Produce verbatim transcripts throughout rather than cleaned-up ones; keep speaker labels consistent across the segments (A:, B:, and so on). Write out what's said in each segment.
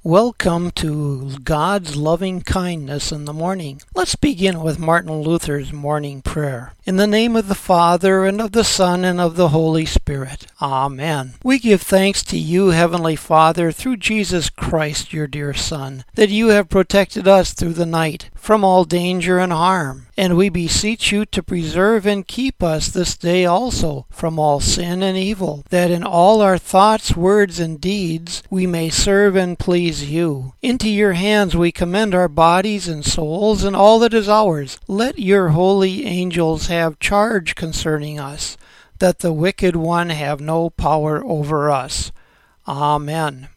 A: Welcome to God's loving kindness in the morning. Let's begin with Martin Luther's morning prayer. In the name of the Father, and of the Son, and of the Holy Spirit. Amen. We give thanks to you, Heavenly Father, through Jesus Christ, your dear Son, that you have protected us through the night from all danger and harm. And we beseech you to preserve and keep us this day also from all sin and evil, that in all our thoughts, words, and deeds we may serve and please you. Into your hands we commend our bodies and souls and all that is ours. Let your holy angels have charge concerning us, that the wicked one have no power over us. Amen.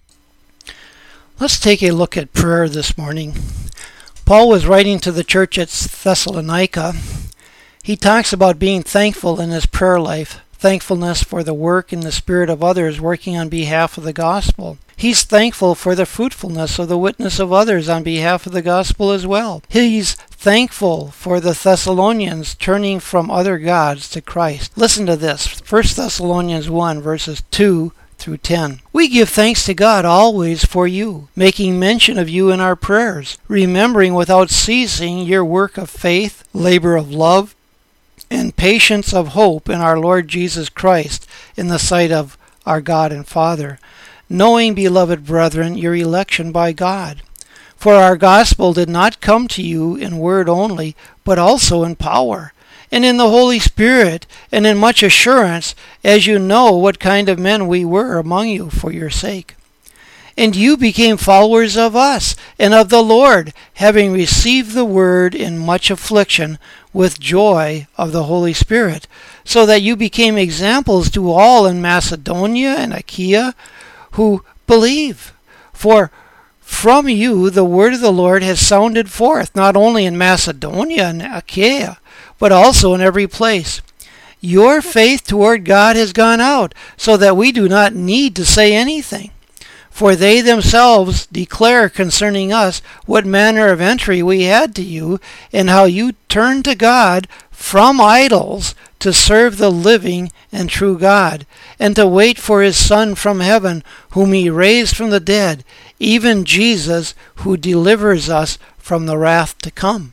A: Let's take a look at prayer this morning. Paul was writing to the church at Thessalonica. He talks about being thankful in his prayer life, thankfulness for the work and the spirit of others working on behalf of the gospel. He's thankful for the fruitfulness of the witness of others on behalf of the gospel as well. He's thankful for the Thessalonians turning from other gods to Christ. Listen to this, First Thessalonians one, verses two through ten. We give thanks to God always for you, making mention of you in our prayers, remembering without ceasing your work of faith, labor of love, and patience of hope in our Lord Jesus Christ in the sight of our God and Father, knowing, beloved brethren, your election by God. For our gospel did not come to you in word only, but also in power, and in the Holy Spirit, and in much assurance, as you know what kind of men we were among you for your sake. And you became followers of us and of the Lord, having received the word in much affliction with joy of the Holy Spirit, so that you became examples to all in Macedonia and Achaia who believe. For from you the word of the Lord has sounded forth, not only in Macedonia and Achaia, but also in every place. Your faith toward God has gone out, so that we do not need to say anything. For they themselves declare concerning us what manner of entry we had to you, and how you turned to God from idols to serve the living and true God, and to wait for his Son from heaven, whom he raised from the dead, even Jesus, who delivers us from the wrath to come.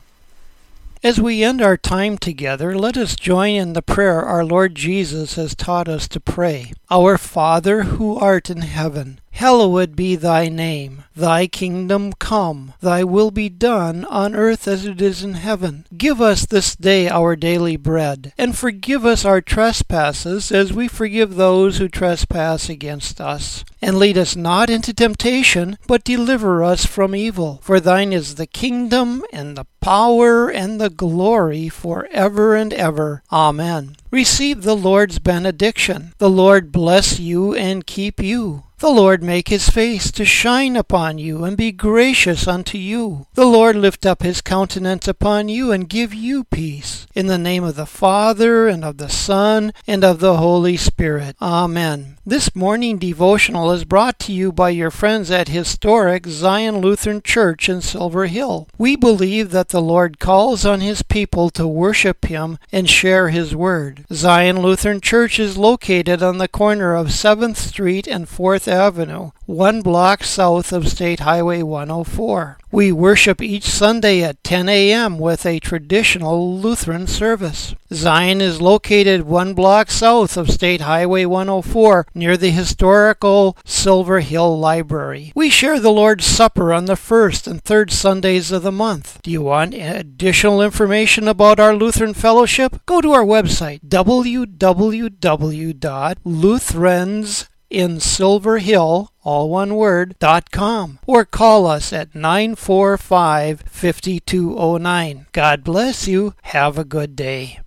A: As we end our time together, let us join in the prayer our Lord Jesus has taught us to pray. Our Father, who art in heaven, hallowed be thy name. Thy kingdom come, thy will be done on earth as it is in heaven. Give us this day our daily bread, and forgive us our trespasses as we forgive those who trespass against us. And lead us not into temptation, but deliver us from evil. For thine is the kingdom, and the power, and the glory forever and ever. Amen. Receive the Lord's benediction. The Lord bless you and keep you. The Lord make his face to shine upon you and be gracious unto you. The Lord lift up his countenance upon you and give you peace. In the name of the Father, and of the Son, and of the Holy Spirit. Amen. This morning devotional is brought to you by your friends at historic Zion Lutheran Church in Silver Hill. We believe that the Lord calls on his people to worship him and share his word. Zion Lutheran Church is located on the corner of seventh Street and fourth Avenue, one block south of State Highway one oh four. We worship each Sunday at ten a.m. with a traditional Lutheran service. Zion is located one block south of State Highway one oh four near the historical Silver Hill Library. We share the Lord's Supper on the first and third Sundays of the month. Do you want additional information about our Lutheran Fellowship? Go to our website, w w w dot lutherans in Silver Hill, all one word, dot com, or call us at nine four five, five two zero nine. God bless you. Have a good day.